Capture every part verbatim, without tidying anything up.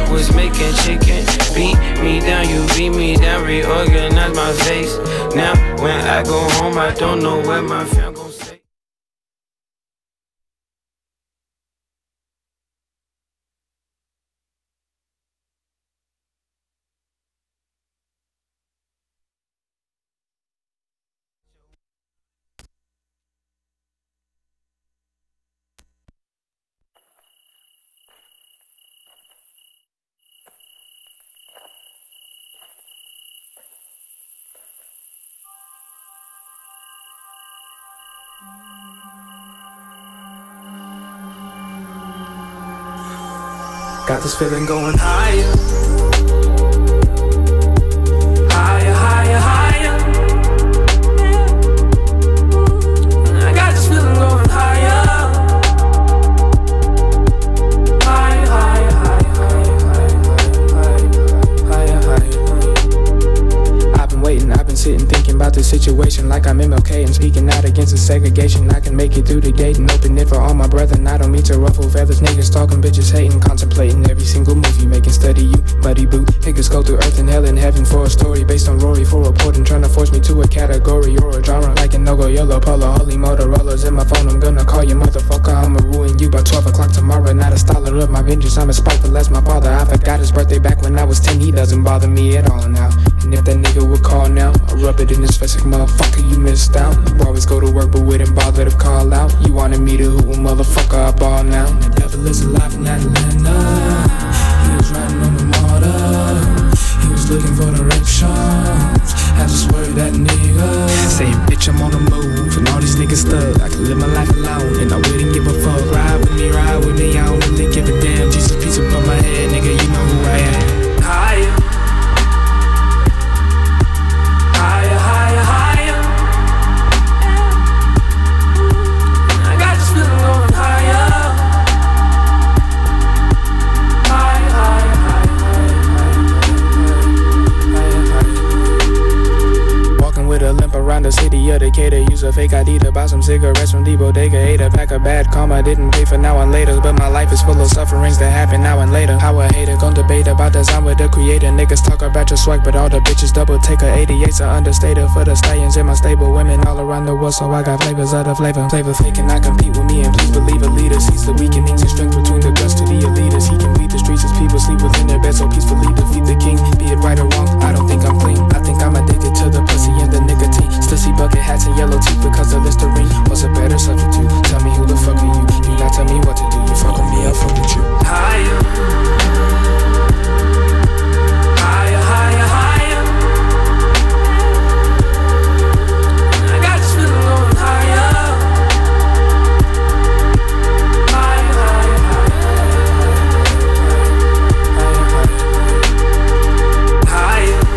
was making chicken. Beat me down, you beat me down, reorganize my face. Now when I go home, I don't know what my fam gon' say. Got this feeling going higher, higher, higher, higher. I got this feeling going higher, higher, higher, higher, higher, higher, higher. I've been waiting, I've been sitting thinking about the situation like I'm M L K and speaking out against the segregation. I can make it through the gate and open it for all my brethren. I don't mean to ruffle feathers, niggas talking, bitches hating, contemplating every single movie, making study you, muddy boot. Niggas go through earth and hell and heaven for a story based on Rory for reporting, trying to force me to a category or a genre like an no-go yellow polo, holy Motorola's in my phone. I'm gonna call you motherfucker, I'ma ruin you by twelve o'clock tomorrow. Not a scholar of my vengeance, I'm as spiteful as my father. I forgot his birthday back when I was ten, he doesn't bother me at all now. And if that nigga would call now, I'll rub it in his face like, motherfucker, you missed out. You always go to work but wouldn't bother to call out. You wanted me to hoot, well, motherfucker, I ball now. The devil is alive in Atlanta. He was riding on the motor, he was looking for directions. Had to swerve that nigga. Say, bitch, I'm on the move, and all these niggas thug. I can live my life alone, and I wouldn't give a fuck. Ride with me, ride with me, I don't really give a damn. Jesus, piece above my head, nigga, you know who I am. Higher, higher, higher, higher. I got this feeling going higher. With a limp around the city of Decatur, use a fake I D to buy some cigarettes from the bodega. Ate a pack of bad karma, didn't pay for now and later. But my life is full of sufferings that happen now and later. How a hater gon' debate about design with the creator. Niggas talk about your swag, but all the bitches double take her. eighty-eights are understated for the stallions in my stable. Women all around the world, so I got flavors of the flavor. Flavor fake cannot compete with me, and please believe a leader sees the weakenings and strength between the guts to the elitist. He can beat the streets as people sleep within their beds, so peacefully defeat the king. Be it right or wrong, I don't think I'm clean. I think I'm addicted to the pussy and the nicotine. Still see bucket hats and yellow teeth because of Listerine. What's a better substitute? Tell me who the fuck are you? You not tell me what to do. You fuck with me, I'll fuck with you. Higher, higher, higher, higher. I got this feeling going higher, higher, higher, higher, higher, higher.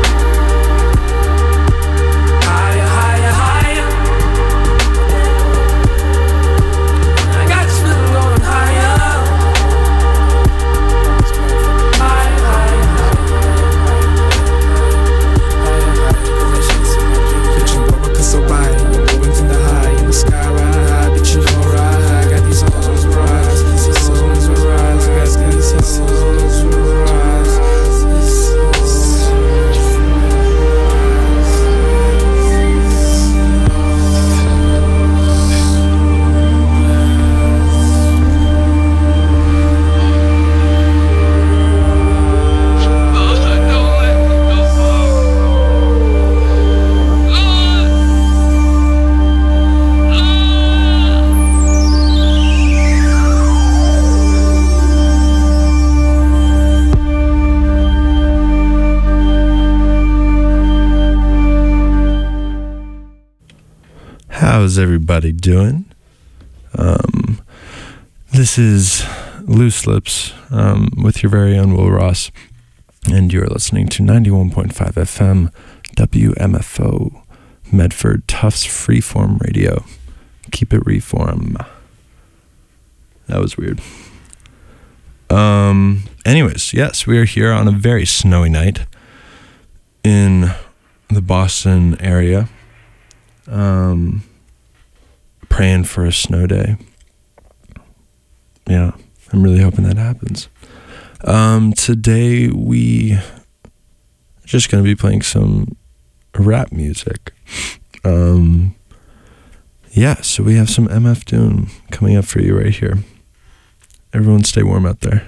How's everybody doing? Um, this is Loose Lips um, with your very own Will Ross, and you're listening to ninety-one point five F M W M F O Medford Tufts Freeform Radio. Keep it reform. That was weird. Um. Anyways, yes, we are here on a very snowy night in the Boston area. Um, praying for a snow day. Yeah, I'm really hoping that happens. Um, today we are just going to be playing some rap music. Um, yeah, so we have some M F Doom coming up for you right here. Everyone stay warm out there.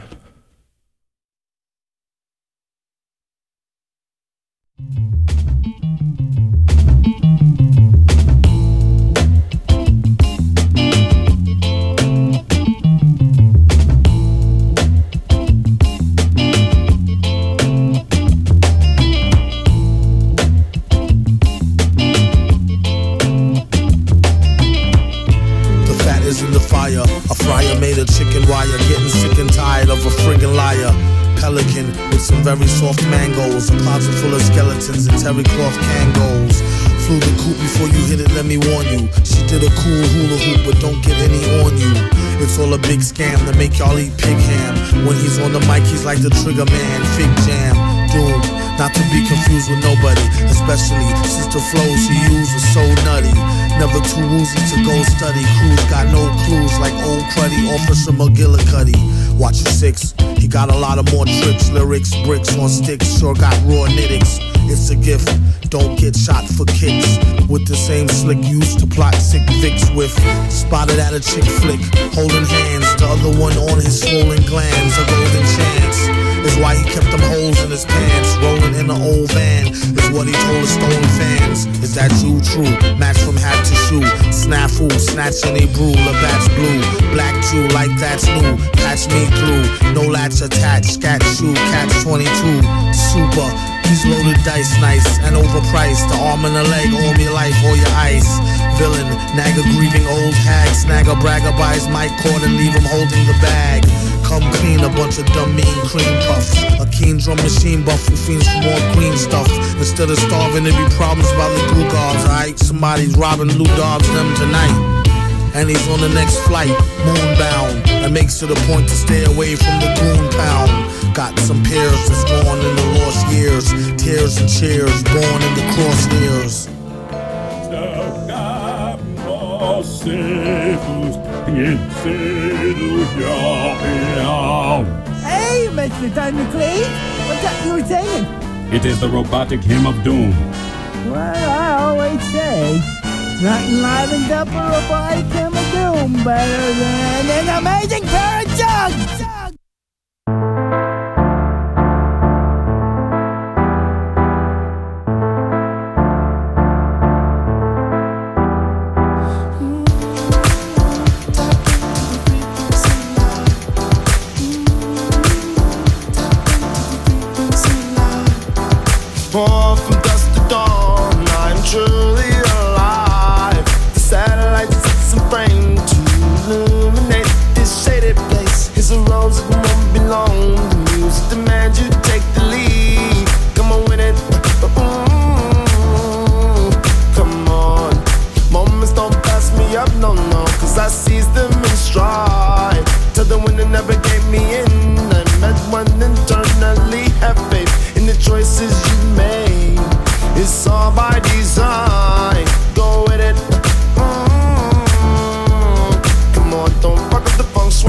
A fryer made of chicken wire, getting sick and tired of a friggin' liar. Pelican with some very soft mangoes, a closet full of skeletons and terry cloth Kangos. Flew the coop before you hit it, let me warn you. She did a cool hula hoop, but don't get any on you. It's all a big scam to make y'all eat pig ham. When he's on the mic, he's like the trigger man, fig jam. Doom, not to be confused with nobody, especially since the flows he used was so nutty. Never too woozy to go study. Crews got no clues like old cruddy, Officer McGillicuddy. Watch your six, he got a lot of more tricks. Lyrics, bricks on sticks, sure got raw nitticks. It's a gift, don't get shot for kicks. With the same slick used to plot sick Vicks with. Spotted at a chick flick, holding hands. The other one on his swollen glands, a golden chance. Is why he kept them holes in his pants. Rolling in an old van is what he told his stolen fans. Is that you true? Match from hat to shoe. Snafu, snatching a brew. Labatt's blue. Black Jew like that's new. Patch me through. No latch attached. Scat shoe. Catch twenty-two. Super. He's loaded dice nice and overpriced. The arm and a leg, all me life, all your ice. Villain, nag a grieving old hag. Snag a bragger by his mic cord and leave him holding the bag. Come clean, a bunch of dumb mean cream puffs. A keen drum machine buff who fiends for more green stuff. Instead of starving, there be problems about the blue guards, alright? Somebody's robbing blue dogs them tonight. And he's on the next flight, moonbound. And makes it a point to stay away from the goon pound. Got some peers that's gone in the lost years. Tears and cheers, born in the crosshairs. Hey, Mister Don McLean, what's that you were saying? It is the robotic hymn of doom. Well, I always say, nothing livens up a robotic hymn of doom better than an amazing pair of jugs! Born from dusk to dawn, I'm truly alive. The satellites and frame to illuminate this shaded place. Here's a rose that won't belong. The music demands you take the lead. Come on with it, mm-hmm. Come on. Moments don't pass me up, no, no, cause I seize them in stride. Tell the winner never gave me in. I met one internally, have faith in the choices you made. It's all by design. Go with it. Mm-hmm. Come on, don't fuck up the feng shui.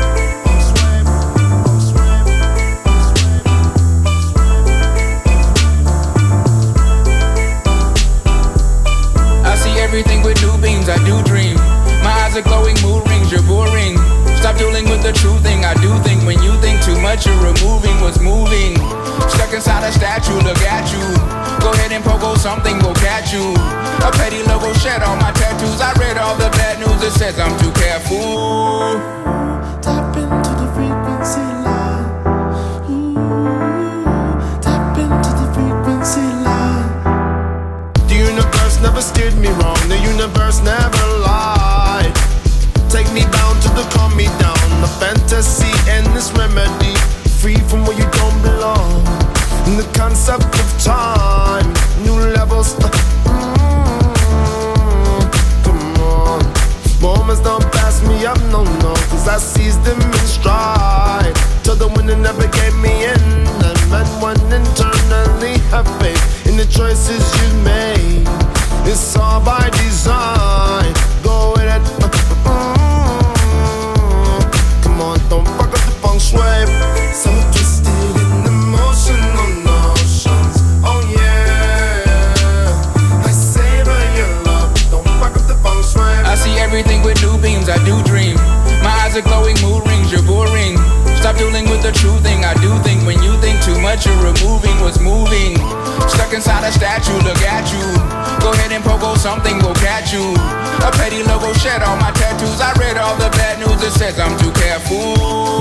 I see everything with new beams, I do dream. My eyes are glowing, mood rings, you're boring. Stop dealing with the true thing, I do think. When you think too much, you're removing what's moving. Stuck inside a statue, look at you. Go ahead and pogo something, will catch you. A petty logo shed on my tattoos. I read all the bad news, it says I'm too careful. Tap into the frequency line. Ooh, tap into the frequency line. The universe never steered me wrong. The universe never lied. Take me down to the calm me down. The fantasy and this remedy. Free from where you don't belong. In the concept of time. New levels. Uh, mm, come on. Moments don't pass me up, no, no. Cause I seize them in stride. Till the winner never gave me in. I met one internally. Have faith in the choices you made. It's all by design. Go with it. Uh, mm, come on, don't fuck up the feng shui. Sometimes much, you're removing what's moving. Stuck inside a statue, look at you. Go ahead and pogo, something will catch you. A petty logo shed on my tattoos. I read all the bad news, it says I'm too careful.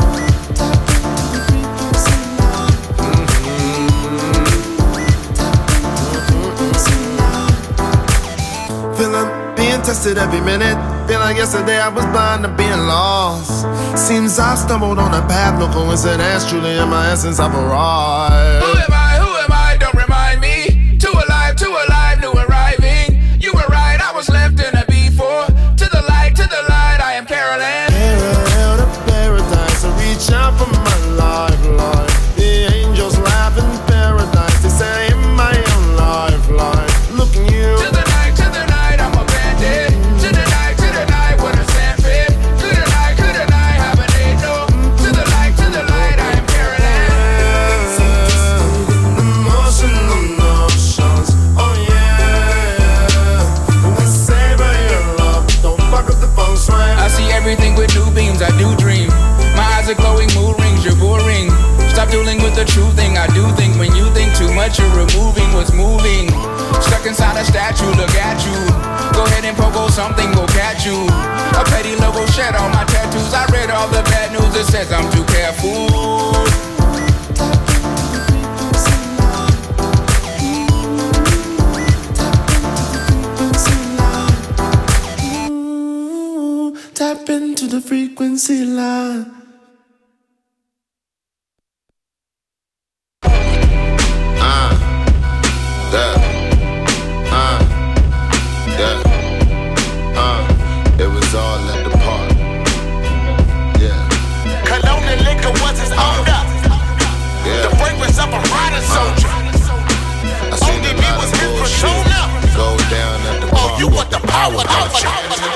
Feeling being tested every minute. Feel like yesterday I was blind to being lost. Seems I've stumbled on a path, no coincidence. Truly in my essence I've arrived. Who am I? Who am I? Don't remind me. Too alive, too alive, new arriving. You were right, I was left in a B four. To the light, to the light, I am Carolyn. Parallel to paradise, I reach out for my lifeline. The angels laugh in paradise. They say in my own lifeline. Look at you. To the night, to the night, I'm a bandit. To the night, to the night, what a sandpit. To the night, to the night, have an eight, no. To the light, to the light, I am Carolyn. Emotional notions, oh yeah. We savor your love, don't fuck up the phone swing. I see everything with new beams, I do dream. My eyes are glowing, mood rings, you're boring. Stop dealing with the true thing, I do think. When you think too much, you're removing what's moving. Stuck inside a statue, look at you. Go ahead and pogo, something will catch you. A petty logo shed on my tattoos. I read all the bad news, it says I'm too careful. Tap into the frequency line. Uh, yeah, uh, yeah, uh, it was all at the park. Yeah. Cologne and liquor was his own up. Yeah. The fragrance of a rider soldier. I seen O D a B lot was of his bullshit persona. go down at the Oh, park. you want the power, don't you?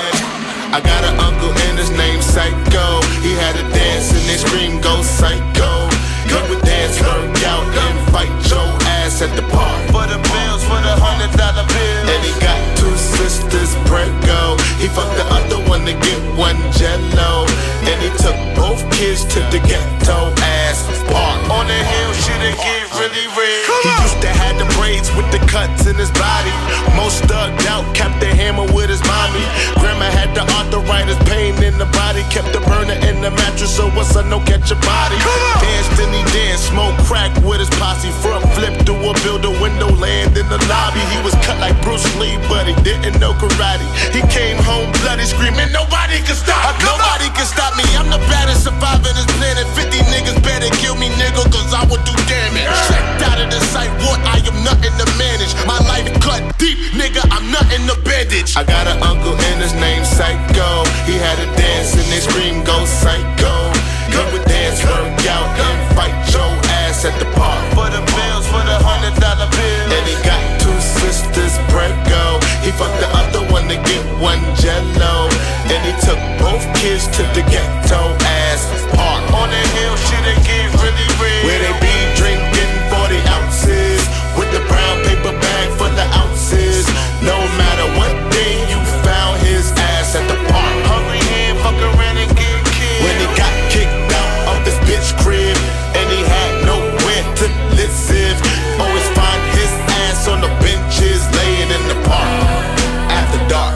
I got an uncle and his name Psycho. He had a dance and they scream go psycho. He would dance, work out, and fight your ass at the park. For the bills, for the hundred dollar bills. And he got two sisters prego. He fucked the other one to get one jello. And he took both kids to the ghetto ass park. On the hill, shit it get really real. He used to have the braids with the cuts in his body. Most thugged out, kept the hammer with his mommy. Grandma had the arthritis, pain in the body. Kept the burner in the mattress, so what's a no catch a body. Danced and he danced, smoked crack with his posse. Front flip through a builder window, land in the lobby. He was cut like Bruce Lee, but he didn't know karate. He came home bloody, screaming, nobody can stop me. Nobody can stop me. I'm the baddest survivor in this planet. fifty niggas better kill me, nigga, cause I would do damage. Checked out of the sight, what? I am nothing to manage. My life cut deep, nigga, I'm nothing to bandage. I got an uncle and his name Psycho. He had a dance and they scream go psycho. He would dance, work out, and fight your ass at the park. For the bills, for the hundred dollar bills. And he got two sisters prego. He fucked the other one to get one jello. And he took both kids to the ghetto ass park. On the hill, shit it get really real. Where they be drinking forty ounces with the brown paper bag full of ounces. No matter what day you found his ass at the park. Hungry hand, fuck around and get killed. When he got kicked out of his bitch crib and he had nowhere to live, always find his ass on the benches laying in the park after dark.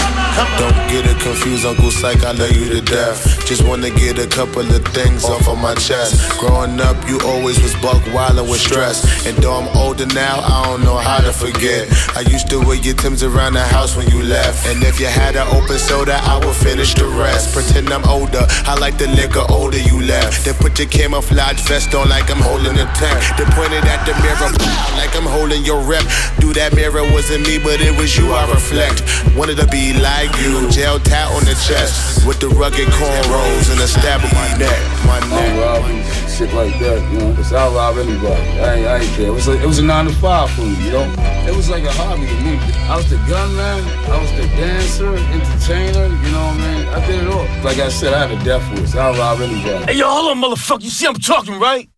Don't get it confused, Uncle Psych, I love you to death. Just wanna get a couple of things off of my chest. Growing up, you always was buck wildin' with stress. And though I'm older now, I don't know how to forget. I used to wear your Timbs around the house when you left. And if you had an open soda, I would finish the rest. Pretend I'm older, I like the liquor older you left. Then put your camouflage vest on like I'm holding a tank. Then point it at the mirror like I'm holding your rep. Dude, that mirror wasn't me, but it was you I reflect. Wanted to be like you, gel tat on the chest with the rugged cornrows and a stab on my neck. My neck. I rob and shit like that, you know. Cause I rob anybody. I ain't, I ain't care. It was, a, it was a nine to five for me, you know. It was like a hobby to me. I was the gunman, I was the dancer, entertainer, you know what I mean? I did it all. Like I said, I had a death wish. I rob anybody. Hey, yo, hold on, motherfucker. You see I'm talking, right?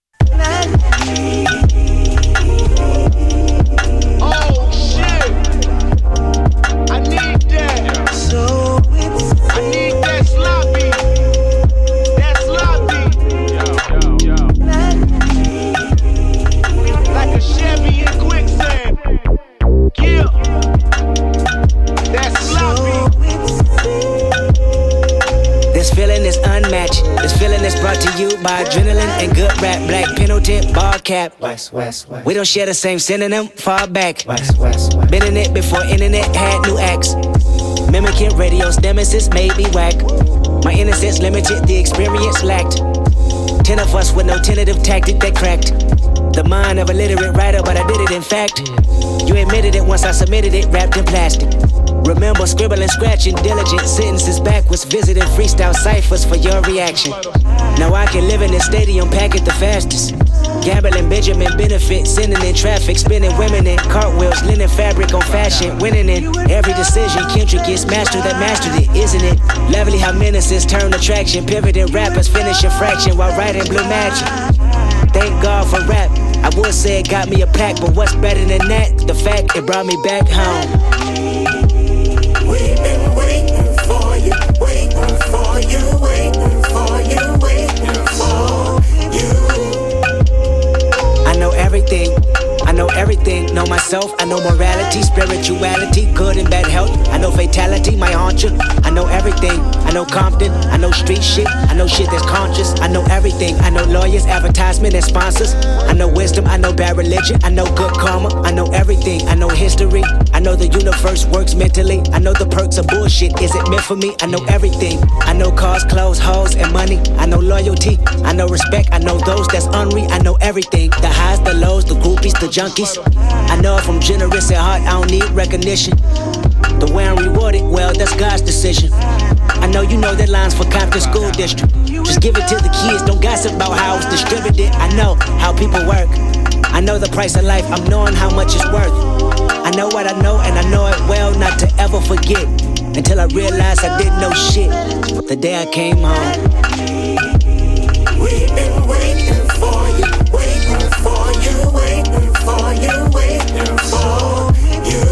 Oh, shit. I need that. So it's I need that sloppy. That sloppy. Yo, yo, yo. Fueled by adrenaline and good rap. Black Pendleton, bar cap. West, west, west. We don't share the same synonym, far back. West, west, west. Been in it before internet had new acts. Mimicking radio's nemesis made me whack. My innocence limited, the experience lacked. Ten of us with no tentative tactic that cracked the mind of a literate writer, but I did it in fact. You admitted it once I submitted it, wrapped in plastic. Remember scribbling, scratching, diligent sentences backwards, visiting freestyle ciphers for your reaction. Now I can live in this stadium, pack it the fastest. Gambling Benjamin benefit, sending in traffic, spinning women in cartwheels, linen fabric on fashion, winning in every decision. Kendrick is master that mastered it, isn't it? Lovely how menaces turn attraction, pivoting rappers finish a fraction while writing Blue Magic. Thank God for rap. I would say it got me a plaque, but what's better than that? The fact it brought me back home. We've been waiting for you, waiting for you, waiting for you, waiting for you. I know everything, I know everything. Know myself, I know morality, spirituality, good and bad health. I know fatality, my haunt you. I know everything, I know Compton, I know street shit, I know shit that's conscious. I know everything, I know lawyers, advertisement and sponsors. I know wisdom, I know bad religion, I know good karma. I know everything, I know history. I know the universe works mentally. I know the perks of bullshit, is it meant for me? I know everything, I know cars, clothes, hoes, and money. I know loyalty, I know respect, I know those that's unreal. I know everything, the highs, the lows, the groupies, the junkies. I know if I'm generous at heart, I don't need recognition. The way I'm rewarded, well, that's God's decision. I know you know that line's for Compton School District. Just give it to the kids, don't gossip about how it's distributed. I know how people work. I know the price of life, I'm knowing how much it's worth. I know what I know, and I know it well not to ever forget. Until I realized I didn't know shit the day I came home. We've been waiting for you, waiting for you, waiting for you, waiting for you.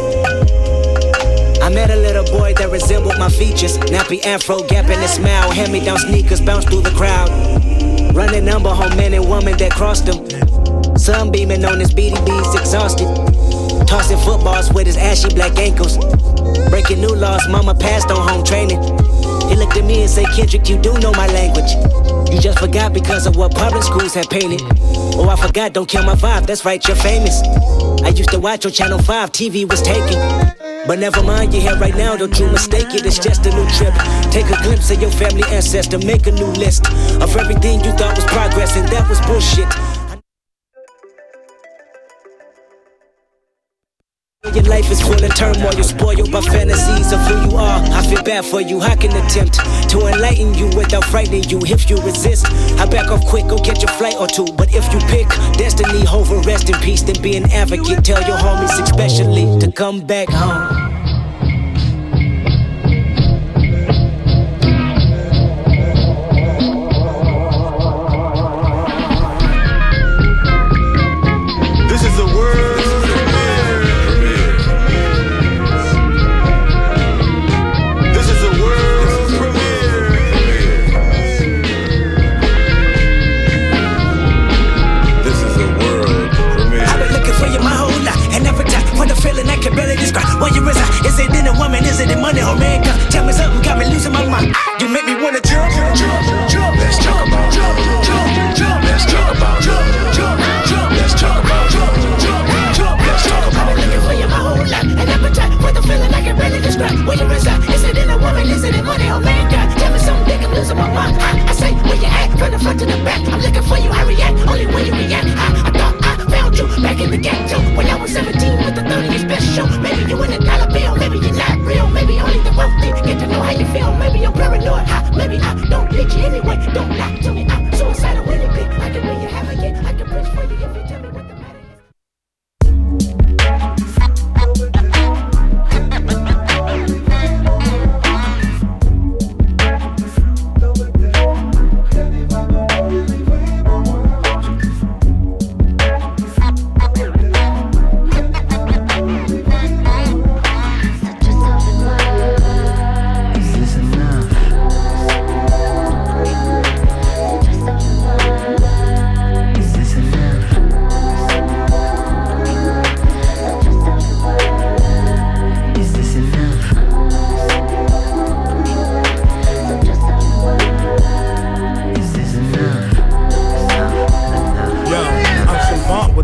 I met a little boy that resembled my features. Nappy afro, gap in his smile. Hand-me-down sneakers bounce through the crowd. Running number home men and women that crossed him. Sunbeaming on his B D Bs, exhausted. Tossing footballs with his ashy black ankles. Breaking new laws, mama passed on home training. He looked at me and said, Kendrick, you do know my language. You just forgot because of what public schools have painted. Oh, I forgot, don't kill my vibe, that's right, you're famous. I used to watch on Channel five, T V was taken. But never mind, you're here right now, don't you mistake it. It's just a new trip. Take a glimpse of your family ancestor. Make a new list of everything you thought was progress, and that was bullshit. Your life is full of turmoil, you're spoiled by fantasies of who you are. I feel bad for you, I can attempt to enlighten you without frightening you. If you resist, I back off quick, go catch a flight or two. But if you pick destiny over rest in peace, then be an advocate. Tell your homies especially to come back home. Feeling I can barely describe. While you resist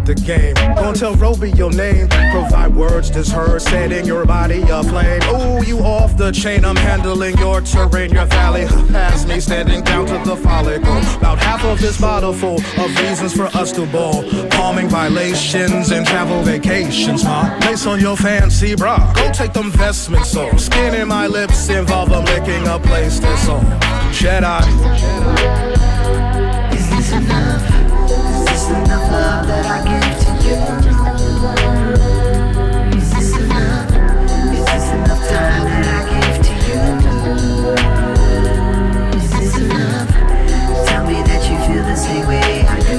the game. Gonna tell Roby your name. Provide words that's heard, setting your body aflame. Ooh, you off the chain, I'm handling your terrain. Your valley past me, standing down to the follicle. About half of this bottle full of reasons for us to ball. Palming violations and travel vacations, huh? Lace on your fancy bra, go take them vestments off. Skin in my lips involve them licking a place that's on Jedi. Is this enough? Is this enough love that I give to you? Is this enough? Is this enough time that I give to you? Is this enough? Tell me that you feel the same way I do.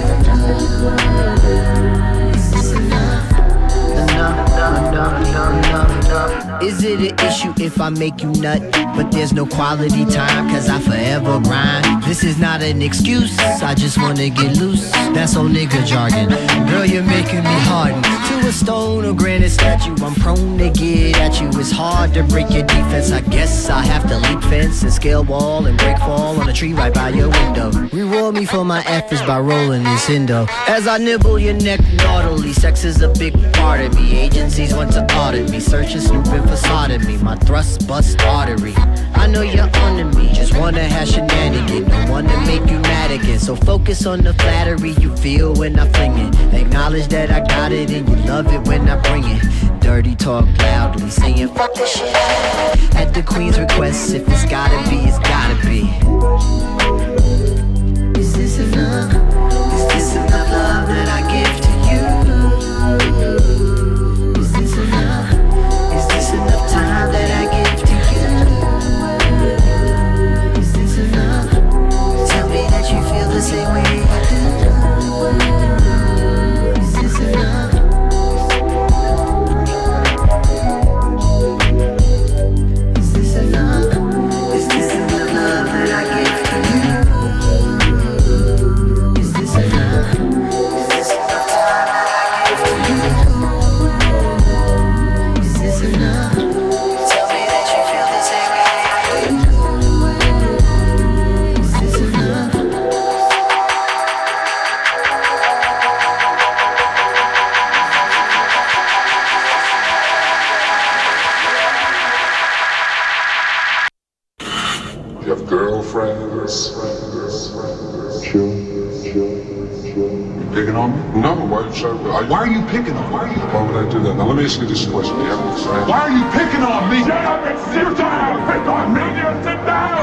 Is this enough? Enough, enough, enough, enough, enough, enough. Is it an issue if I make you nut? But there's no quality time, cause I forever grind. This is not an excuse, I just wanna get loose. That's old nigga jargon. Girl, you're making me harden to a stone or granite statue. I'm prone to get at you. It's hard to break your defense. I guess I have to leap fence and scale wall and break fall on a tree right by your window. Reward me for my efforts by rolling this endo. As I nibble your neck naughtily, sex is a big part of me. Agencies want to audit me, searching, snooping, facade me. My thrust bust artery. I know you're under me, just wanna have shenanigans. Don't wanna make you mad again. So focus on the flattery you feel when I fling it. Acknowledge that I got it and you love it when I bring it. Dirty talk loudly, saying fuck this shit. At the queen's request, if it's gotta be, it's gotta be. Is this enough? Is this enough love that I give to you? Is this enough? Is this enough time that I give to you? Is this enough? Tell me that you feel the same way I do. Is this enough? Is this enough? Is this enough love that I give to you? Is this enough? Is this enough time that I give to you? Is this enough? Tell me that you feel the same way I do. Is this enough? You have girlfriends? Chill, chill, chill. You picking on me? No, why, should I, why are you picking on me? Why, why would I do that? Now let me ask you this question. Do you have any friends? Why are you picking on me? Shut up and sit down! Pick on me! Just sit down!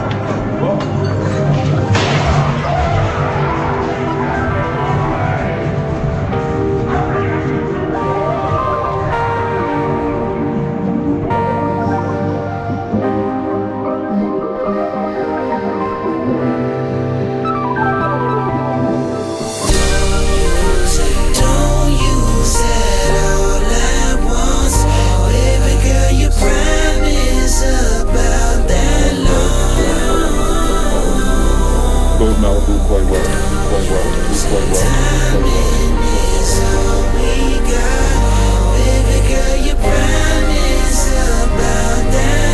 Don't use it all at once. Baby girl, you promise about that long. Those Malibu quite well. Quite well. Quite well. Timing is all we got. Baby girl, you promise about that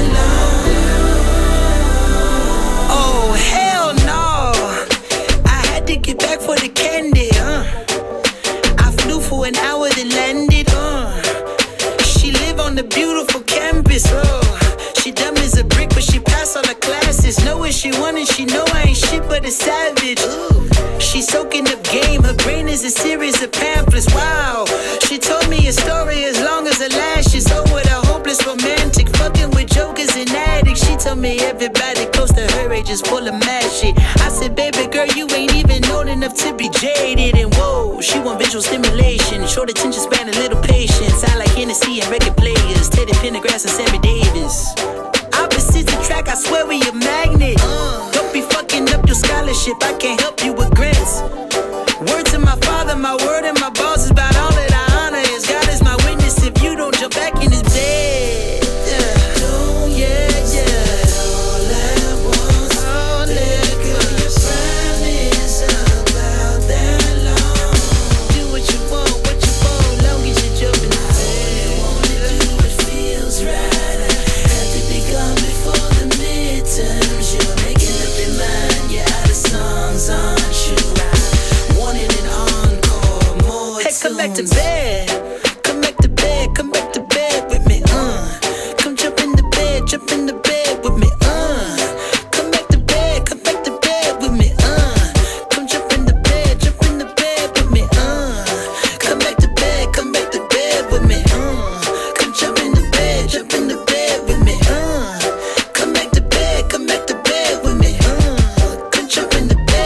long. Oh, hell no. I had to get back for the candy, huh? I flew for an hour, then landed, uh. She live on the beautiful campus, oh. She dumb as a brick, but she passed all her classes. Know what she wanted, she know I ain't shit but a savage. Ooh. She soaking up game, her brain is a series of pamphlets, wow. She told me a story as long as her lashes. Oh, what a hopeless romantic, fucking with jokers and addicts. She told me everybody close to her age is full of mad shit. I said, baby girl, you ain't even old enough to be jaded. And whoa, she want visual stimulation, short attention span and little patience. I like Hennessy and record players, Teddy Pendergrass and Sammy Davis. Opposites attract, I swear we a magnet. uh, Don't be fucking up your scholarship, I can't help you with grants. Word to my father, my word and my boss is about all that I honor is. God is my witness if you don't jump back in his bed. Yeah, yeah, yeah. All at once, all let go. You promise about that long. Do what you want, what you want, long as you jump in the bed. Wanna do what feels right. Have to be gone before the midterms. You're making up your mind, you're out of songs on. back to bed. Come back to bed, come back to bed with me, uh. Come jump in the bed, jump in the bed with me, uh. Come back to bed, come back to bed with me, uh. Come jump in the bed, jump in the bed with me, uh. Come back to bed, come back to bed with me, uh. Come jump in the bed, jump in the bed with me, uh. Come back to bed, come back to bed with me, uh. Come jump in the bed.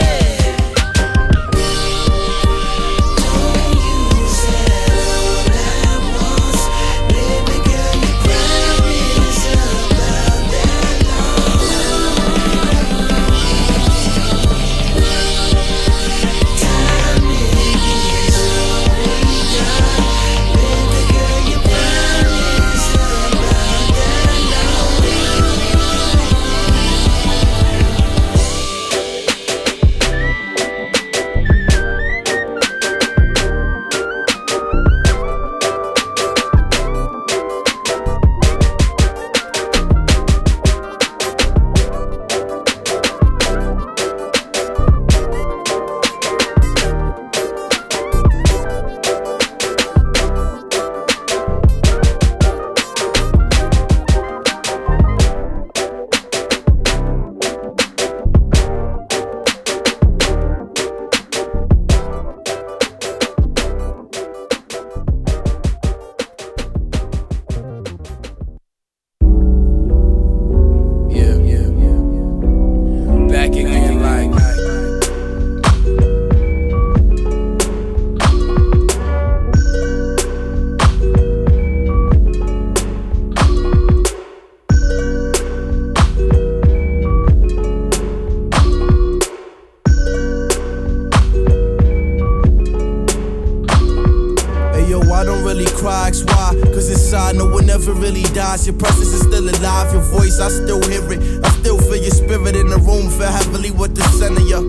Your presence is still alive, your voice, I still hear it. I still feel your spirit in the room, feel heavily with the center, yeah.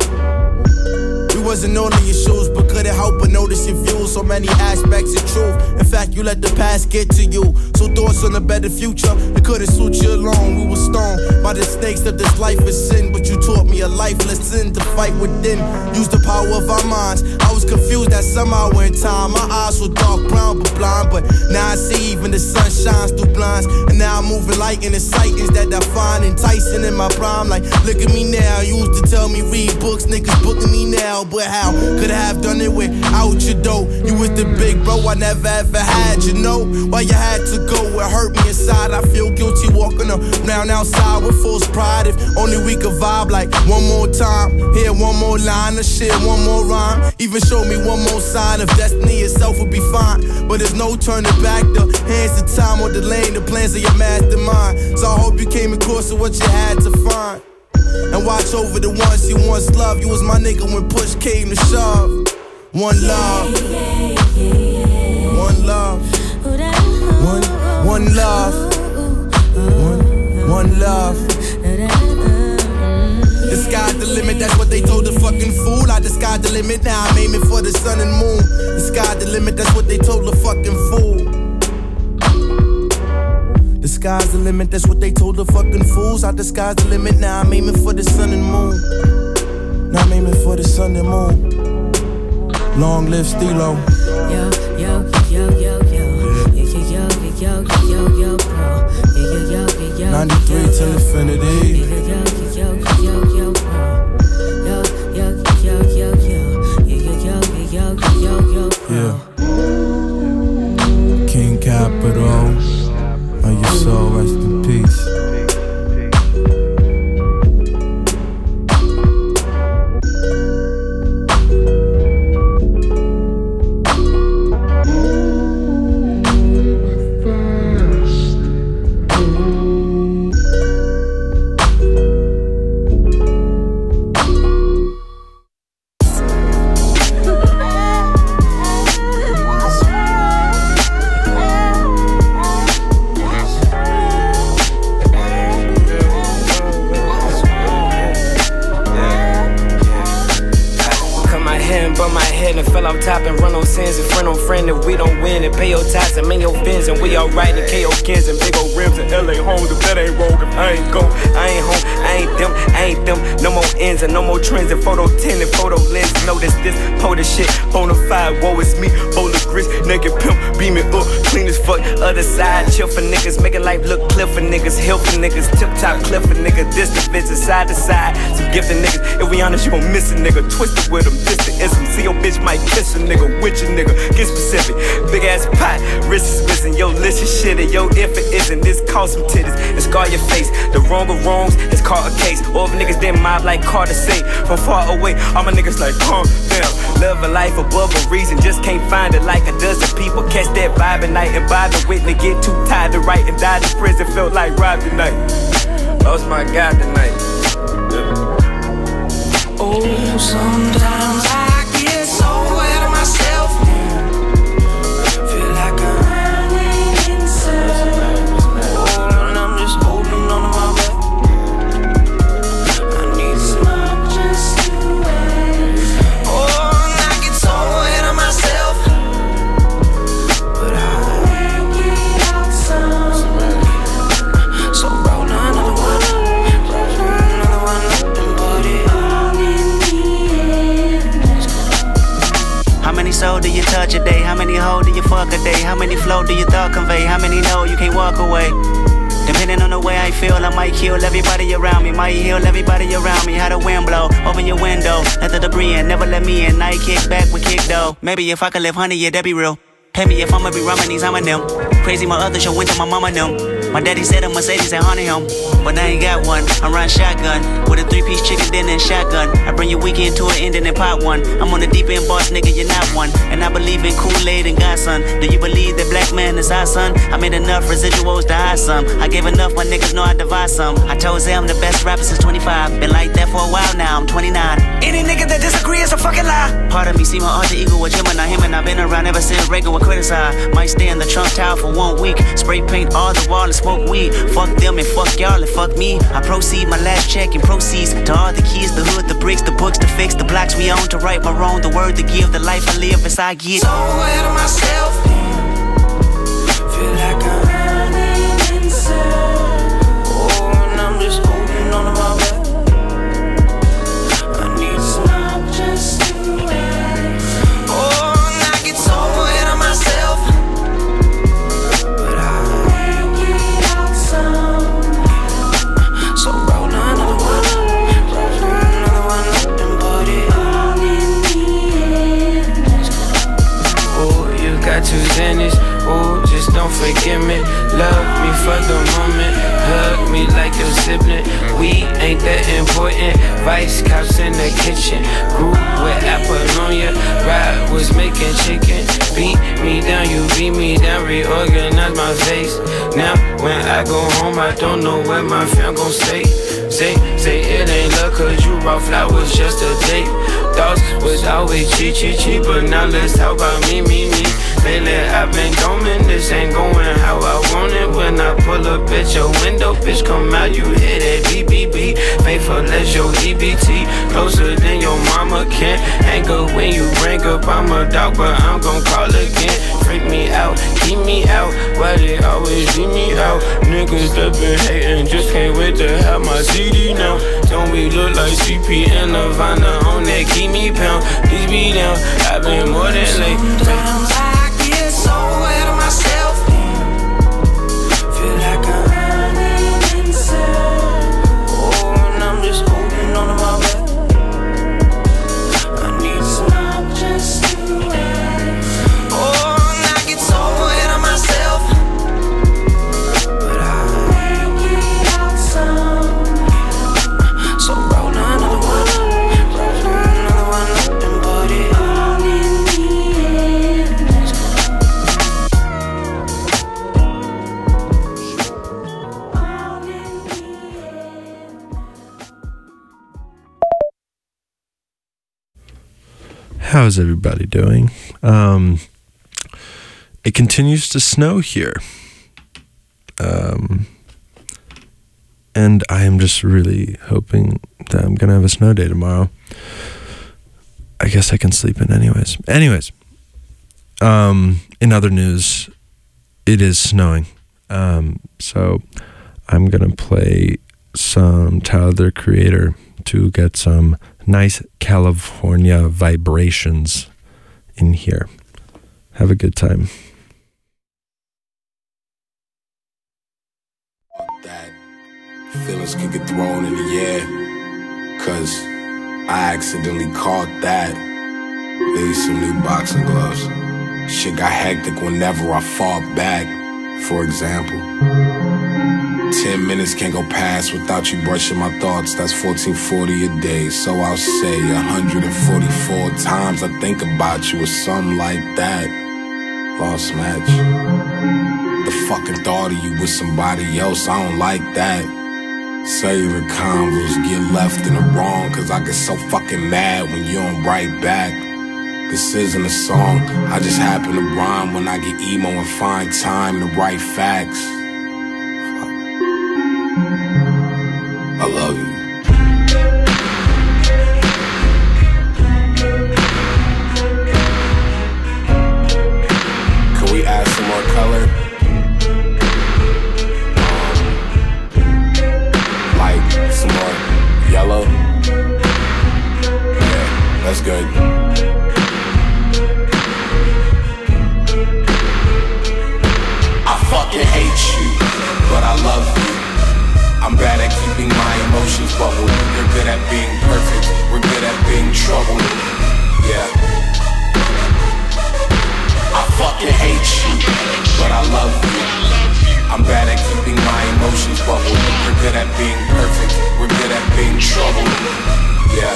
We wasn't all in your shoes, but couldn't help but notice your views. So many aspects of truth. In fact, you let the past get to you. So thoughts on a better future, it couldn't suit you alone. We were stoned by the snakes of this life of sin, but you taught me a life lesson to fight within. Use the power of our minds. I was confused that somehow in time my eyes were dark brown but blind, but now I see even the sun shines through blinds. And now I'm moving light in the sightings that I find enticing in my prime. Like, look at me now. You used to tell me read books, niggas booking me now. But how could I have done it without you though? You was the big bro I never ever had, you know. Why you had to go, it hurt me inside. I feel guilty walking around outside with false pride. If only we could vibe like one more time. Hear one more line of shit, one more rhyme. Even show me one more sign of destiny itself would be fine. But there's no turning back, the hands of time or delaying the plans of your mastermind. So I hope you came across with what you had to find. And watch over the ones you once loved. You was my nigga when push came to shove. One love, one love, one, one love, one, one love. The sky's the limit, that's what they told the fucking fool. I the sky's the limit, now I'm aiming for the sun and moon. The sky's the limit, that's what they told the fucking fool. The sky's the limit, that's what they told the fucking fools. I the sky's the limit, now I'm aiming for the sun and moon. Now I'm aiming for the sun and moon. Long live Stilo. Yo, yo, yo, yo, yo, yo, yo, yo, yo, yo, bro. Yo, yo, yo, yo, ninety-three till infinity. Yo, yo, yo, yo, yo, bro. Yo, yo, yo, yo, yo, yo, yo, yo, yo, yo, yeah. King Capital. May your soul rest in peace. And no more trends and photo ten and photo lens notice this. Polar shit, bonafide, woe is me. Bowl of grits, naked pimp, beaming up, clean as fuck. Other side, chill for niggas, making life look clear for niggas. Hill for niggas, tip top cliff for niggas. This the visit, side to side. Some gifted niggas, if we honest, you gon' miss a nigga. Twisted with them, this the ism. See your bitch might kiss a nigga, with your nigga. Get specific, big ass pot, wrist is missing. Yo, listen shit, and yo, if it isn't, this cause some titties and scar your face. The wrong of wrongs is caught a case. All of niggas then mob like Carter say. From far away, all my niggas like calm down. Live a life above a reason, just can't find it like a dozen people. Catch that vibe at night and vibe the witness. Get too tired to write and died in prison. Felt like robbed tonight. Lost my God tonight. Oh, sometimes I get so ahead of myself. Feel like I'm running in circles. Oh, and I'm just holding on to my breath. I need smoke just to wait. Oh, and I get so ahead of myself, but I make it out some. So roll another one, roll another one up and put it all in the end. How many souls do you touch a day? How many hoes do you fuck a day? How many flow do you thought convey? How many know you can't walk away? Depending on the way I feel, I might kill everybody around me. Might heal everybody around me. How the wind blow, open your window, let the debris in, never let me in. Now you kick back with kick though. Maybe if I could live honey, yeah, that'd be real. Pay me if I'ma be rhyming these, I'm a them. Crazy my other show went to my mama them. My daddy said a Mercedes and haunted him, but I ain't got one. I'm riding shotgun with a three-piece chicken dinner and shotgun. I bring your weekend to an ending and pot one. I'm on the deep end, boss nigga, you're not one. And I believe in Kool-Aid and Godson. Do you believe that black man is our son? I made enough residuals to hide some. I gave enough, my niggas know I divide some. I told Zay I'm the best rapper since twenty-five. Been like that for a while now, I'm twenty-nine. Any nigga that disagree is a fucking lie. Part of me see my alter ego with Gemini, him and I've been around ever since Reagan would criticize. Might stay in the Trump Tower for one week. Spray paint all the wall and smoke weed. Fuck them and fuck y'all and fuck me. I proceed my last check and proceeds to all the keys, the hood, the bricks, the books, to fix the blocks we own, to right my wrong, the word to give, the life I live as I get. So ahead of myself, feel like I'm running in circles. Oh, and I'm just holding on to my breath. I need smoke just to wait. Oh, and I get so ahead of myself, but I make it out some. So roll another one, roll another one up and put it all in the end. Oh, you got two Xannies. Oh, just don't forget me. Love me for the moment. Hug me like your sibling. We ain't that important. Vice cops in the kitchen. Grew with Apollonia. Ride was making chicken. Beat me down, you beat me down. Reorganize my face. Now when I go home, I don't know where my fam gon' stay. Say, say it ain't luck, cause you brought flowers just a date. Thoughts was always cheap, cheap, cheap, but now let's talk about me, me, me. Lately I've been going, this ain't going how I want it. When I pull up at your window, bitch come out, you hit that B B B. Faithful as your E B T, closer than your mama can. Hang up when you bring up, I'm a dog, but I'm gon' call again. Freak me out, keep me out, why they always leave me out? Niggas that been hating, just can't wait to have my C D now. Don't we look like C P and Nirvana on that keep me pound? Please be down, I've been more than late. Sometimes I get so ahead of myself, feel like I'm running in circles. Oh, and I'm just holding on to my breath. I need smoke just to wait. Oh, and I get so ahead of myself, but I make it out some. So roll another one, roll another one up and put it all in the end. How's everybody doing? Um, it continues to snow here. Um, and I am just really hoping that I'm going to have a snow day tomorrow. I guess I can sleep in anyways. Anyways, um, in other news, it is snowing. Um, so I'm going to play some Tyler, the Creator, to get some nice California vibrations in here. Have a good time. That feelings could get thrown in the air, cause I accidentally caught that. Need some new boxing gloves. Shit got hectic whenever I fought back. For example, ten minutes can't go past without you brushing my thoughts. That's fourteen forty a day. So I'll say one hundred forty-four times I think about you or something like that. Lost match. The fucking thought of you with somebody else, I don't like that. Saving convos get left in the wrong, cause I get so fucking mad when you don't write back. This isn't a song, I just happen to rhyme when I get emo and find time to write facts. I love you. Can we add some more color? Um, like some more yellow? Yeah, that's good. Fucking hate you, but I love you. I'm bad at keeping my emotions bubbled. You're good at being perfect, we're good at being troubled. Yeah. I fucking hate you, but I love you. I'm bad at keeping my emotions bubbled. You're good at being perfect, we're good at being troubled. Yeah.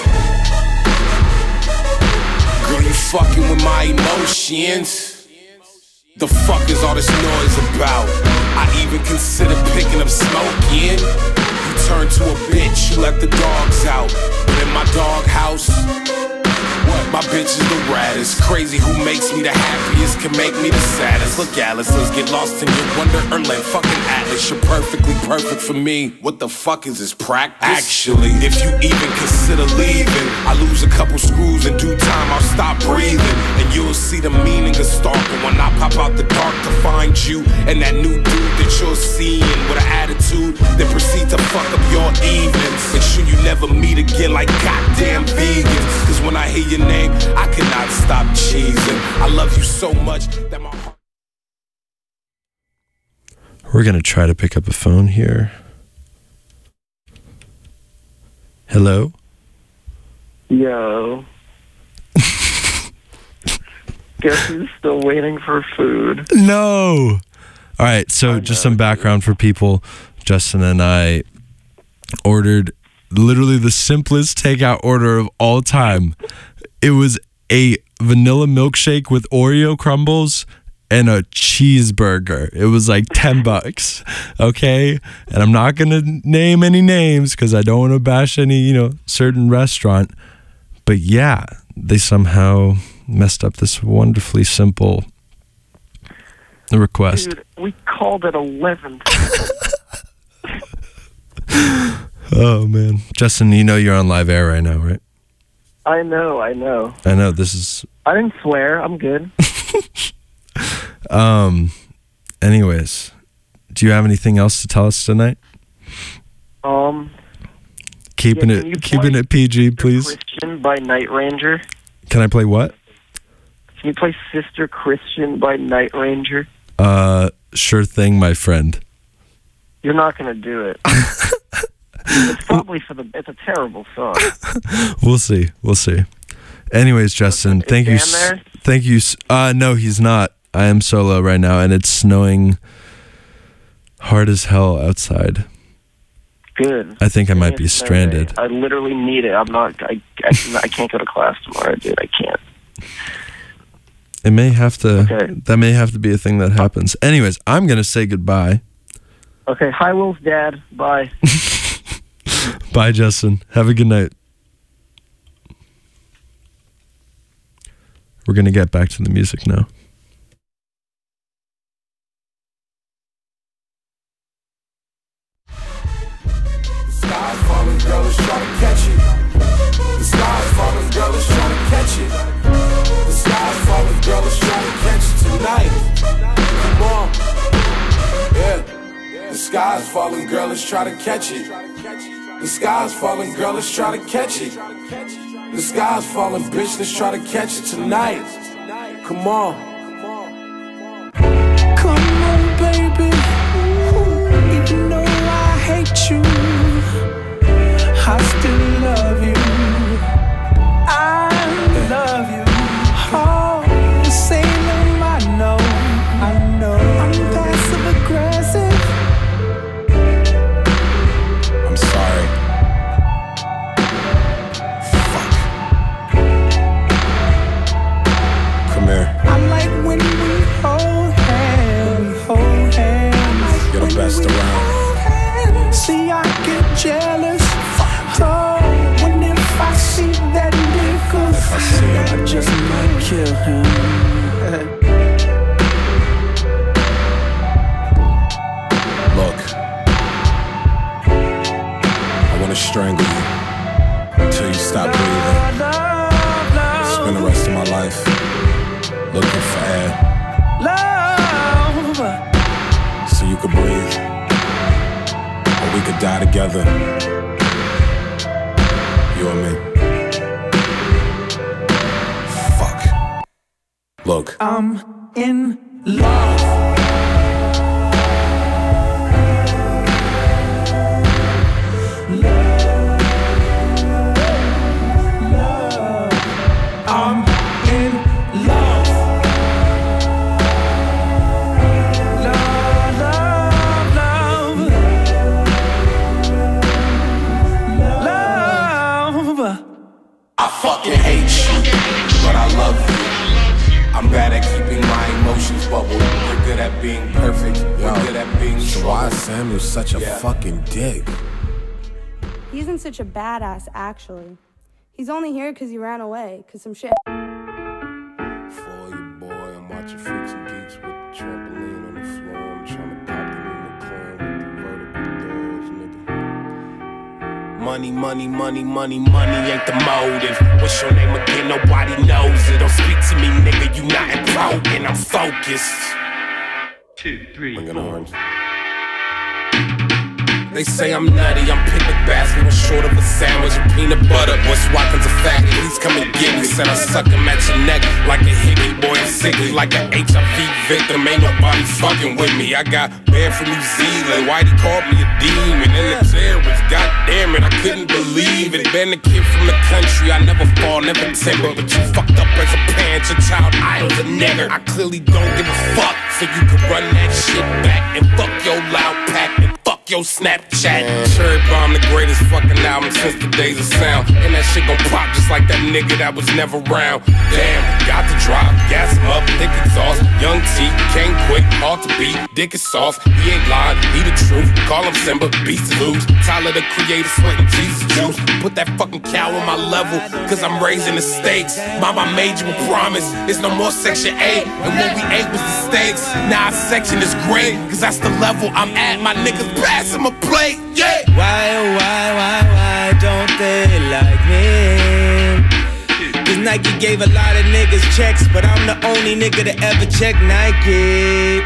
Girl, you fucking with my emotions. The fuck is all this noise about? I even consider picking up smoking. You turn to a bitch, you let the dogs out. But in my doghouse, what? My bitch is the raddest. Crazy who makes me the happiest can make me the saddest. Look, Alice, let's get lost in your wonderland. Fucking Atlas, you're perfectly perfect for me. What the fuck is this practice? Actually, if you even consider leaving, I lose a couple screws in due time, I'll stop breathing. And you'll see the meaning of stalking when I pop out the dark to find you and that new dude that you're seeing with an attitude that proceed to fuck up your evenings. Make sure you never meet again like goddamn vegans. Cause when I hear your name, I cannot stop cheesing. I love you so much that my heart... We're gonna try to pick up a phone here. Hello? Yo. Guess who's still waiting for food? No! All right, so just some background for people. Justin and I ordered literally the simplest takeout order of all time. It was a vanilla milkshake with Oreo crumbles and a cheeseburger. It was like ten bucks, okay? And I'm not gonna name any names because I don't want to bash any, you know, certain restaurant. But yeah, they somehow messed up this wonderfully simple request. Dude, we called at eleven. Oh man, Justin, you know you're on live air right now, right? I know, I know. I know this is. I didn't swear. I'm good. um. Anyways, do you have anything else to tell us tonight? Um. Keeping yeah, it, keeping it P G, please. Christian by Night Ranger. Can I play what? Can you play Sister Christian by Night Ranger? Uh, sure thing, my friend. You're not gonna do it. It's probably for the. It's a terrible song. We'll see. We'll see. Anyways, Justin, Is thank Dan you. there? Thank you. Uh, no, he's not. I am solo right now, and it's snowing hard as hell outside. Good. I think I might be It's stranded. Saturday. I literally need it. I'm not. I. I, I can't go to class tomorrow, dude. I can't. It may have to. Okay. That may have to be a thing that happens. Anyways, I'm gonna say goodbye. Okay. Hi, Will's dad. Bye. Bye, Justin. Have a good night. We're going to get back to the music now. The sky's falling, girl, is trying to catch it. The sky's falling, girl, is trying to catch it. The sky's falling, girl, is trying to catch it tonight. Come on. Yeah. The sky's falling, girl, is trying to catch it. The sky's falling, girl, let's try to catch it. The sky's falling, bitch, let's try to catch it tonight. Come on. Come on, baby. Even though I hate you, I still love you. I love you. Oh, Salem, I know, I know. I'm passive aggressive. I'm sorry. Fuck. Come here. I like when we hold hands, hold hands. You're the best around. See, I get jealous. Oh, when if I see that nigga, if I see him, I just might kill him. Look, I wanna strangle you until you stop breathing. Spend the rest of my life looking for air, Love, so you could breathe, or we could die together. You and me. Fuck. Look. I'm in love. I'm in love. Love, love, love. Love. I fucking hate you, but I love you. I'm bad at keeping my emotions bubbled. You're good at being perfect. You're good at being So why is Samuel such a Yeah. fucking dick? He isn't such a badass, actually. He's only here because he ran away, because some shit. For you, boy, I'm watching Freaks and Geeks with the trampoline on the floor. I'm trying to pop them in the clan with the vertical doors, nigga. Money, money, money, money, money ain't the motive. What's your name again? Nobody knows it. Don't speak to me, nigga. You not important. I'm focused. Two, three, four. They say I'm nutty, I'm picnic basket, I'm short of a sandwich and peanut butter. Boy, Swatkins a fat, please come and get me. Said I suck him at your neck like a hickey. Boy, I'm sickly like an H I V victim. Ain't nobody fucking with me. I got banned from New Zealand. Whitey called me a demon and a terrorist. God damn it, I couldn't believe it. Been a kid from the country, I never fall, never timber. But you fucked up as a parent, your child idol's a nigger. I clearly don't give a fuck, so you can run that shit back and fuck your loud pack and fuck your Snapchat. Cherry Bomb, the greatest fucking album since the days of sound. And that shit gon' pop just like that nigga that was never around. Damn, got to drop, gas him up, thick exhaust. Young T, came quick, hard to beat, dick is soft. He ain't lying, he the truth. Call him Simba, beast to lose. Tyler the creator, sweating Jesus juice. Put that fucking cow on my level, cause I'm raising the stakes. Mama made you a promise, it's no more section eight. And what we ate was the steaks. Now our section is great, cause that's the level I'm at. My niggas pass him a plate, yeah. Why, oh, why, why, why don't they like me? Cause Nike gave a lot of niggas checks, but I'm the only nigga to ever check Nike.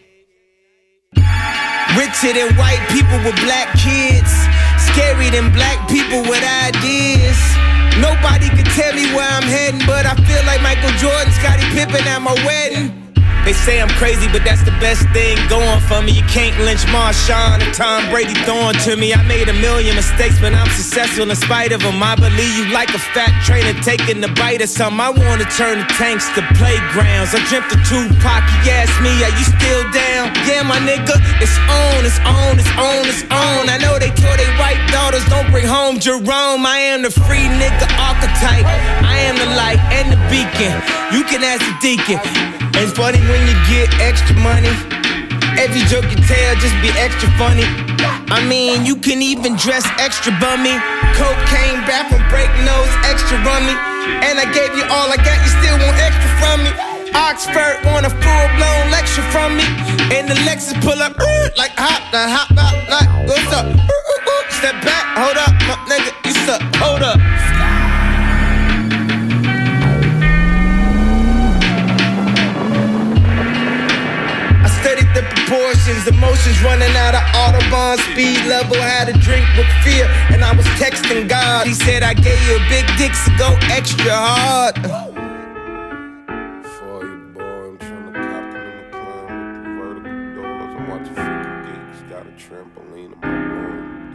Richer than white people with black kids, scary than black people with ideas. Nobody could tell me where I'm heading, but I feel like Michael Jordan, Scottie Pippen at my wedding. They say I'm crazy, but that's the best thing going for me. You can't lynch Marshawn and Tom Brady throwing to me. I made a million mistakes, but I'm successful in spite of them. I believe you like a fat trainer taking a bite of something. I wanna turn the tanks to playgrounds. I dreamt of Tupac, he asked me, are you still down? Yeah, my nigga, it's on, it's on, it's on, it's on. I know they told they white daughters don't bring home Jerome. I am the free nigga archetype. I am the light and the beacon. You can ask the deacon. It's funny when you get extra money. Every joke you tell just be extra funny. I mean, you can even dress extra bummy. Cocaine back from break nose, extra rummy. And I gave you all I got, you still want extra from me. Oxford want a full-blown lecture from me. And the Lexus pull up uh, like hop, the hop, hop, like what's up? Uh, uh, uh, step back, hold up, my nigga, you suck, hold up. Proportions, emotions running out of Audubon speed level, had a drink with fear, and I was texting God. He said, I gave you a big dick, so go extra hard. For you, boy, I'm trying to cop him in the clown with the vertical doors. I'm watching fifty gigs, got a trampoline in my room.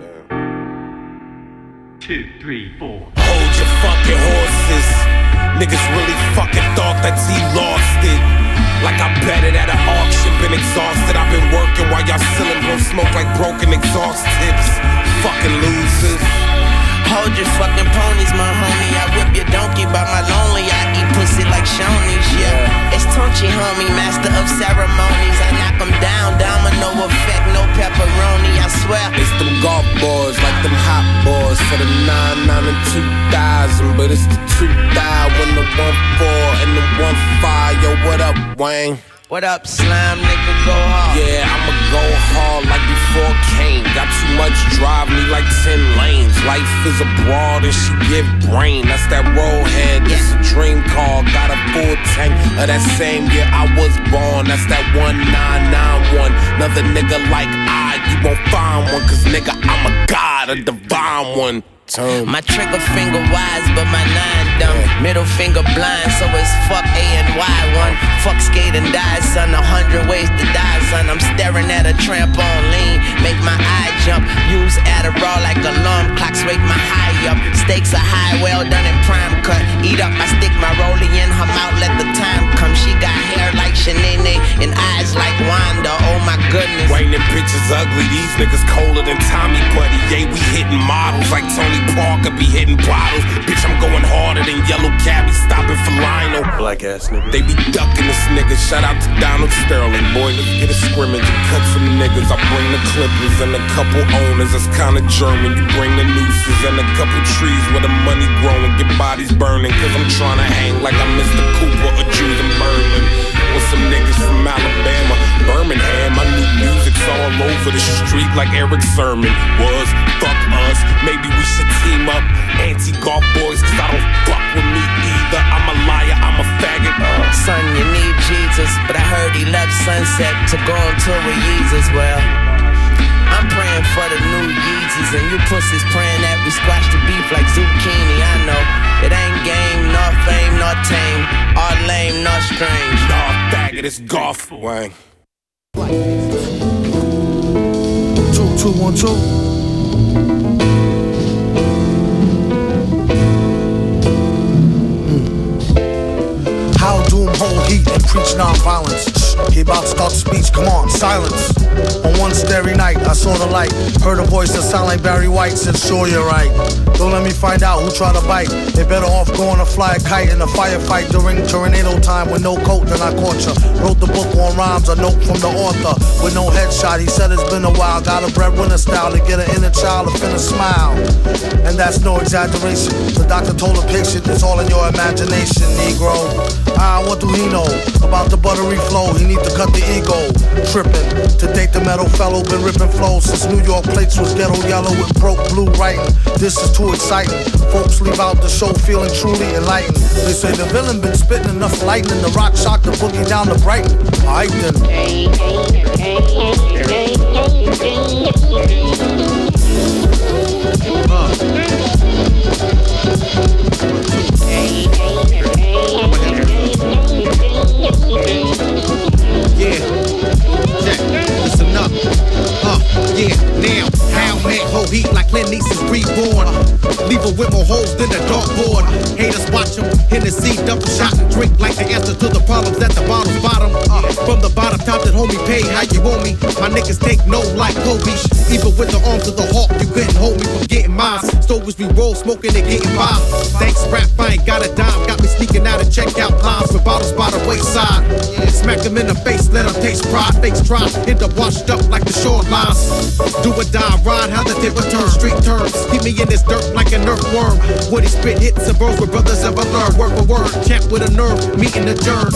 Damn. Two, three, four. Hold your fucking horses. Niggas really fucking thought that he lost it. Like I bet it at an auction, been exhausted. I've been working while y'all selling blow smoke like broken exhaust tips. Fucking losers. Hold your fucking ponies, my homie. I whip your donkey by my lonely. I eat pussy like Shoney's, yeah. It's Tunchi, homie, master of ceremonies. I knock them down, domino effect, no pepperoni, I swear. It's them golf boys, like them hot boys for the nine, nine and two thousand. But it's the two thou when the one four and the one five. Yo, what up, Wayne? What up, slime nigga, go hard. Yeah, I'ma go hard like before Kane. Got too much drive, me like ten lanes. Life is a broad and she give brain. That's that rollhead, this a dream car. Got a full tank of that same year I was born. That's that one nine nine one. Another nigga like I, you won't find one. Cause nigga, I'm a god, a divine one. Turn. My trigger finger wise, but my nine dumb. Middle finger blind, so it's fuck A and Y one. Fuck skate and die, son. A hundred ways to die, son. I'm staring at a tramp on lean, make my eye jump. Use Adderall like alarm clocks, wake my high up. Stakes are high, well done in prime cut. Eat up, I stick my rollie in her mouth, let the time come. She got hair like Shanae and eyes like Wanda. Oh my goodness. Wayne, them bitches ugly. These niggas colder than Tommy Buddy. Yeah, we hitting models like Tony Parker be hitting bottles. Bitch, I'm going harder than Yellow Cabby stopping for Lionel. Black ass nigga. They be ducking this nigga. Shout out to Donald Sterling. Boy, let's get a scrimmage and cut some niggas. I bring the clippers and a couple owners. That's kinda German. You bring the nooses and a couple trees where the money growing. Get bodies burning. Cause I'm trying to hang like I'm Mister Cooper or Jules and Berlin. With some niggas from Alabama, Birmingham. My new music's all over the street like Eric Sermon was. Fuck us, maybe we should team up. Anti-golf boys, cause I don't fuck with me either. I'm a liar, I'm a faggot. uh. Son, you need Jesus, but I heard he left Sunset to go on tour with Yeezus. Well, I'm praying for the new Yeezys, and you pussies praying that we squash the beef like zucchini. I know it ain't game, nor fame, nor tame, or lame, nor strange. Nah, faggot, it's golf, Wang. Two, two, one, two. How doom hold heat and preach non-violence. He about to start the speech, come on, silence. On one starry night, I saw the light. Heard a voice that sound like Barry White. Said, sure, you're right. Don't let me find out who tried to bite. They better off going to fly a kite in a firefight during tornado time with no coat, then I caught ya. Wrote the book on rhymes, a note from the author with no headshot. He said it's been a while. Got a breadwinner style to get an inner child to finna smile. And that's no exaggeration. The doctor told the patient it's all in your imagination, Negro. Ah, what do he know about the buttery flow? He need to cut the ego. Tripping to date the metal fellow, been ripping flows since New York plates was ghetto yellow with broke blue writing. This is too exciting. Folks leave out the show feeling truly enlightened. They say the villain been spitting enough lightning. The rock shock the boogie down to Brighton. Alright then. Yeah, check, listen up. Uh, yeah, now, how man hold heat like Clint Eastwood's reborn. Leave her with more holes than a dartboard. Haters watch him, Hennessy, double shot and drink like the answer to the problems at the bottom's bottom. Uh, from the bottom top that homie paid, how you want me? My niggas take no like Kobe. Even with the arms of the hawk, you couldn't hold me from getting mine. Stoves we roll, smoking and getting by. Thanks rap, I ain't got a dime. Got me sneaking out of checkout lines with bottles by the wayside. Smack them in the face, let them taste pride. Fakes try, end up washed up like the shorelines. Do or die, ride, how the tip return. Street turns, keep me in this dirt like an earthworm. Woody spit hits and bros with brothers ever learn. Word for word, champ with a nerve, meeting the germ.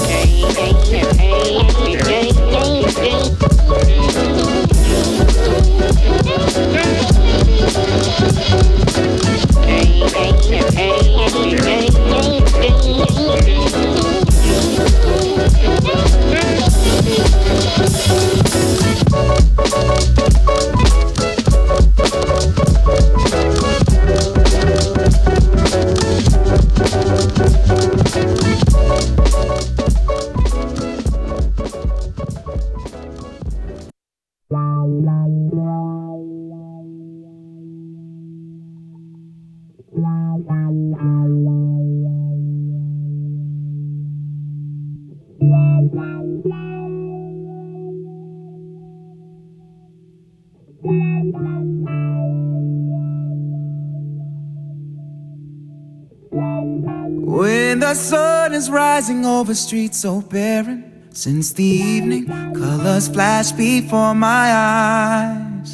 When the sun is rising over streets so barren, since the evening, colors flash before my eyes.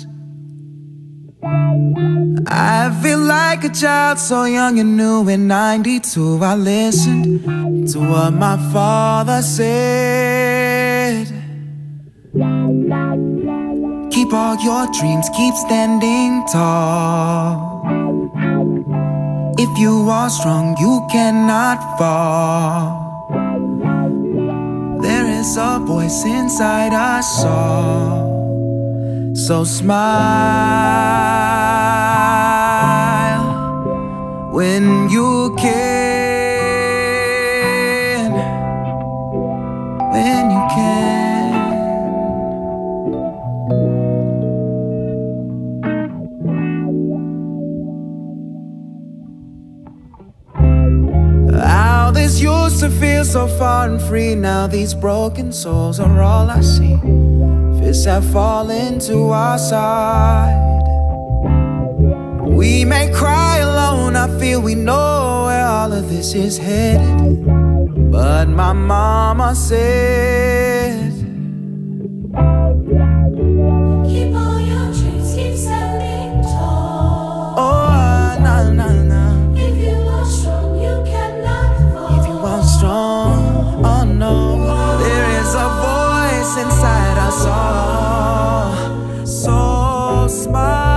I feel like a child so young and new. In ninety-two I listened to what my father said. Keep all your dreams, keep standing tall. If you are strong, you cannot fall. There is a voice inside us all. So smile when you can, when you can. How this used to feel so far and free, now these broken souls are all I see. Fists have fallen to our side. We may cry alone, I feel we know where all of this is headed. But my mama said, keep all your dreams, keep standing tall. Oh, nah, nah, nah. If you are strong, you cannot fall. If you are strong, oh no. There is a voice inside us all. So smile.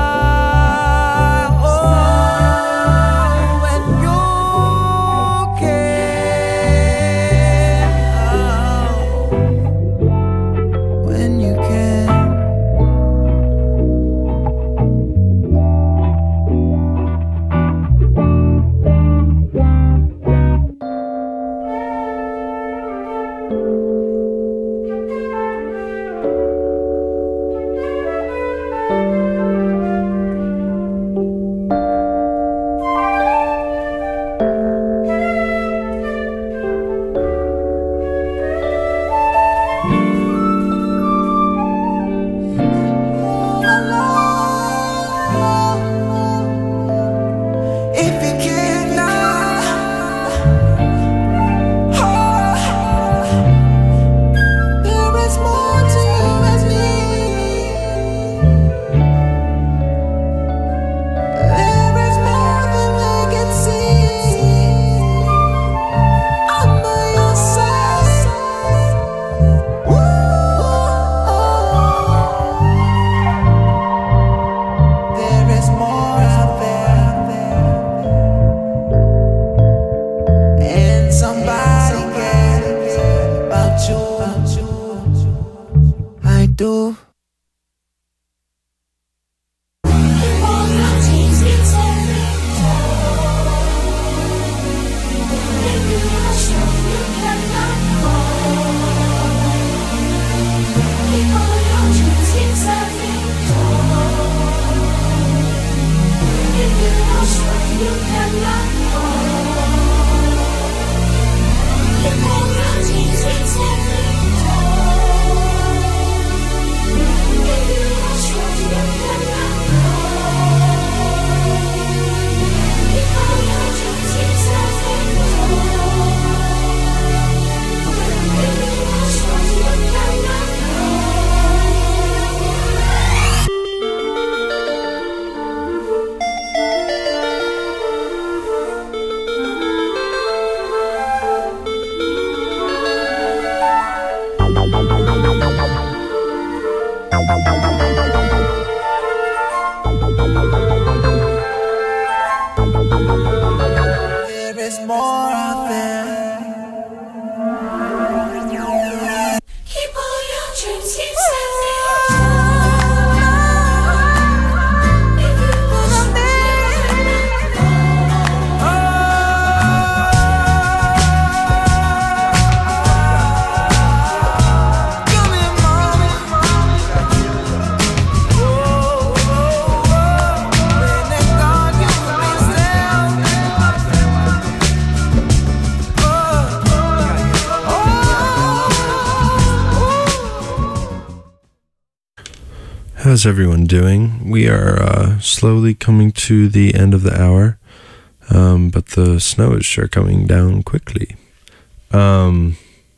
How's everyone doing? We are uh, slowly coming to the end of the hour, um, but the snow is sure coming down quickly. Um,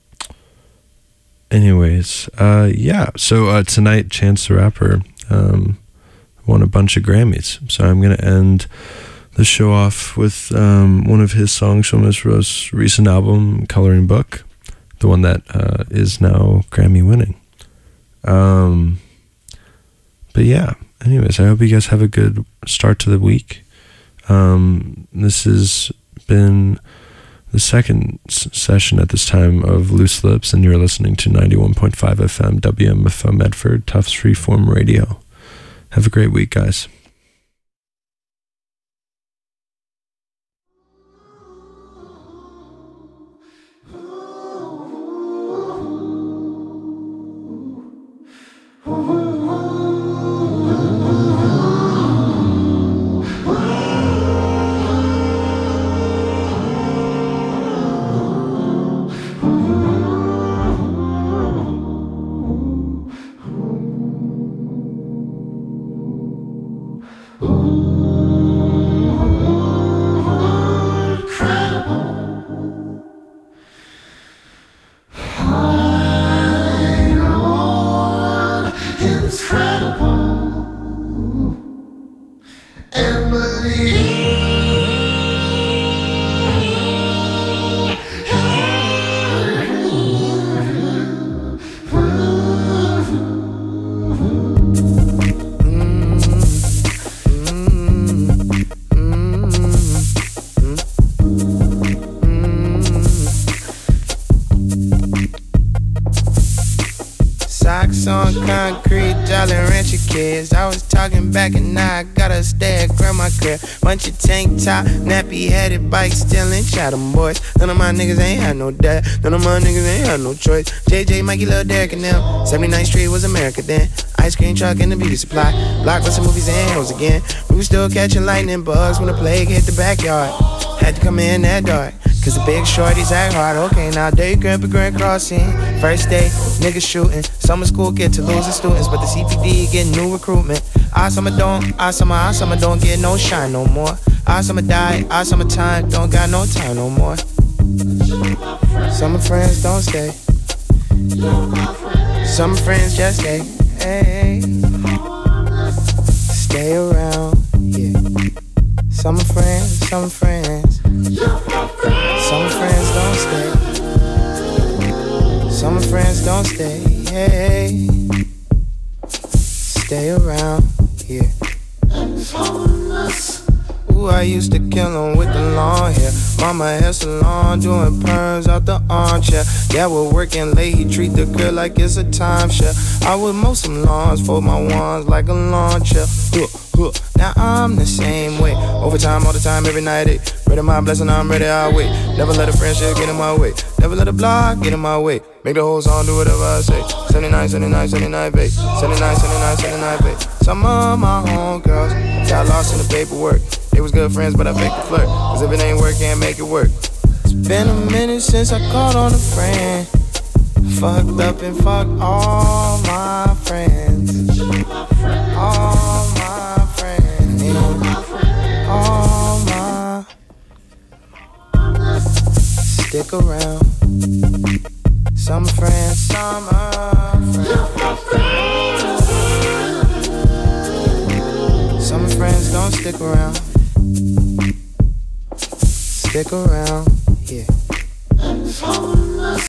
anyways, uh, yeah, so uh, tonight Chance the Rapper um, won a bunch of Grammys, so I'm going to end the show off with um, one of his songs from his most recent album, Coloring Book, the one that uh, is now Grammy winning. Um... But yeah, anyways, I hope you guys have a good start to the week. Um, this has been the second s- session at this time of Loose Lips, and you're listening to ninety-one point five F M W M F M Medford, Tufts Freeform Radio. Have a great week, guys. On concrete, Jolly Rancher kids. I was talking back and now I gotta stay at grandma crib. Bunch of tank top, nappy headed bike stealing, Chatham boys. None of my niggas ain't had no dad. None of my niggas ain't had no choice. J J, Mikey, Lil Derek and them. seventy-ninth Street was America then. Ice cream truck and the beauty supply. Blockbuster movies and hoes again. We was still catching lightning bugs when the plague hit the backyard. Had to come in that dark, cause the big shorties act hard. Okay, now day grandpa grand crossing. First day, niggas shooting. Summer school get to losing students, but the C P D get new recruitment. Our summer don't, our summer, our summer don't get no shine no more. Our summer die, our summer time don't got no time no more. Summer friends don't stay. Summer friends just stay. Hey, stay around, yeah. Summer friends, summer friends. Summer friends don't stay. Summer friends don't stay. Hey, stay around, yeah. Ooh, I used to kill 'em with the long hair. Mama hair salon, doing perms out the armchair. Yeah, we're working late, he treat the girl like it's a timeshare. I would mow some lawns, fold my wands like a lawn chair. Huh, huh. Now I'm the same way. Overtime all the time, every night. Eh. Ready my blessing, I'm ready, I'll wait. Never let a friendship get in my way. Never let a block get in my way. Make the whole song do whatever I say. seventy-nine, seventy-nine, seventy-nine, babe. seventy-nine, seventy-nine, seventy-nine, babe. Some of my homegirls got lost in the paperwork. They was good friends, but I faked the flirt. Cause if it ain't work, can't make it work. It's been a minute since I called on a friend. Fucked up and fucked all my friends. All my friends. All my. Stick around. Summer friends, summer friends. Summer friends don't stick around. Stick around.